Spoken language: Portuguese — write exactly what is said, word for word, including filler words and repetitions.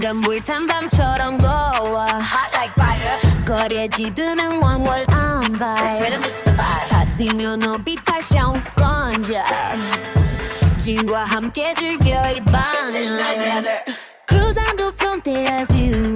순간 물탄 밤처럼 고와 Hot like fire. 거리에 지드는 one world on vibe Rhythm is the vibe. 다스며 높이 passion 건져 진과 함께 즐겨 이 밤 Session together. Cruise on the frontier as you